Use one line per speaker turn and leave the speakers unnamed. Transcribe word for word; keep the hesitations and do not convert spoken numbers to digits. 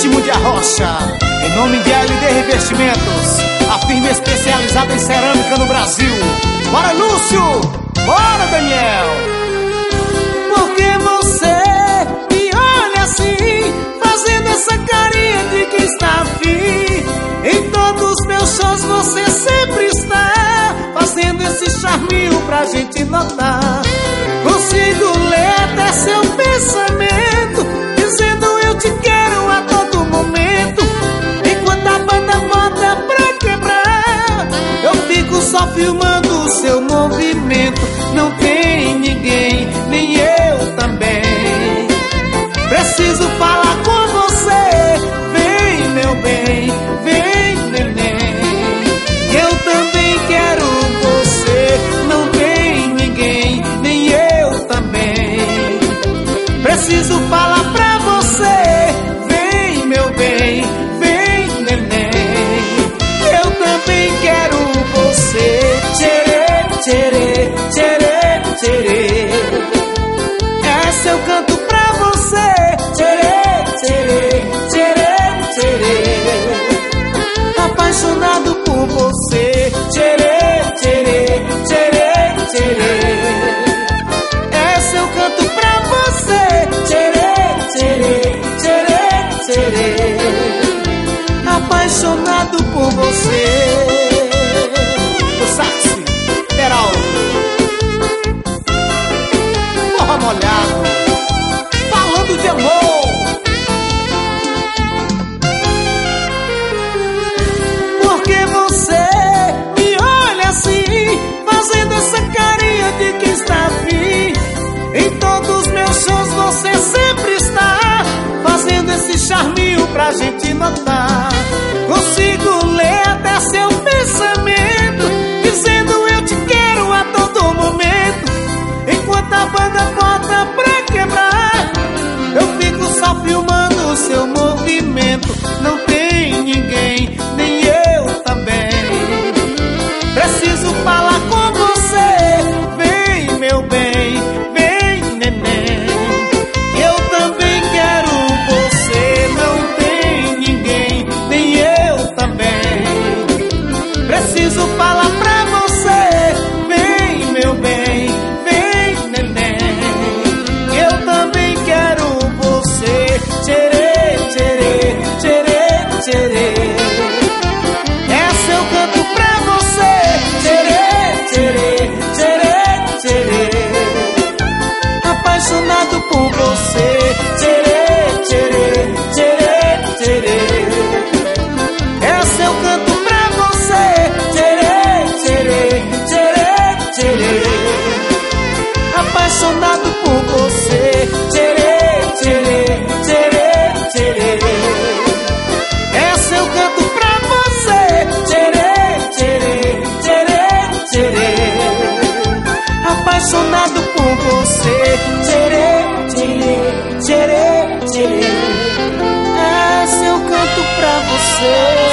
Veríssimo de Arrocha, em nome de L D Revestimentos, a firma especializada em cerâmica no Brasil. Bora, Lúcio! Bora, Daniel!
Porque você me olha assim, fazendo essa carinha de quem está afim. Em todos os meus shows você sempre está fazendo esse charminho pra gente notar. Consigo ler até seu pensamento, dizendo eu te quero a todo momento. Enquanto a banda bota pra quebrar, eu fico só filmando o seu movimento. Não tem ninguém, nem eu também. Preciso falar com você. Vem, meu bem, vem, neném. Eu também quero você. Não tem ninguém, nem eu também. Preciso falar pra você. Vem, meu bem, vem, neném. Eu também quero você. Tcherê, tcherê, tcherê, tcherê. Essa eu canto pra você. Tcherê, tcherê, tcherê, tcherê. Apaixonado por você. Tcherê, tcherê, tcherê, tcherê. Essa eu canto pra você. Tcherê, tcherê, tcherê, tcherê. Apaixonado por você.
O Saxi, Peralta, forró molhado, falando de amor.
Porque você me olha assim, fazendo essa carinha de quem está afim. Em todos os meus shows você sempre está fazendo esse charminho pra gente notar. Consigo ler até seu pensamento, dizendo eu te quero a todo momento. Enquanto a banda bota pra quebrar, eu fico só filmando o seu movimento. Não tem ninguém, nem eu também. Preciso falar com você. Vem, meu bem, vem, neném. Eu também quero você. Não tem ninguém, nem eu também. Preciso falar pra você. Vem, meu bem, vem, neném. Eu também quero você. Tcherê, tcherê, tcherê, tcherê. Essa eu canto pra você. Tcherê, tcherê, tcherê, tcherê. Apaixonado por você. Tcherê, tcherê, tcherê, tcherê. Essa eu canto pra você. Tcherê, tcherê, tcherê, tcherê. Apaixonado por você. Tcherê, tcherê, tcherê, tcherê. Essa eu canto pra você. Tcherê, tcherê, tcherê, tcherê. Apaixonado por você. Tcherê, tcherê, tcherê, tcherê. Essa eu canto pra você.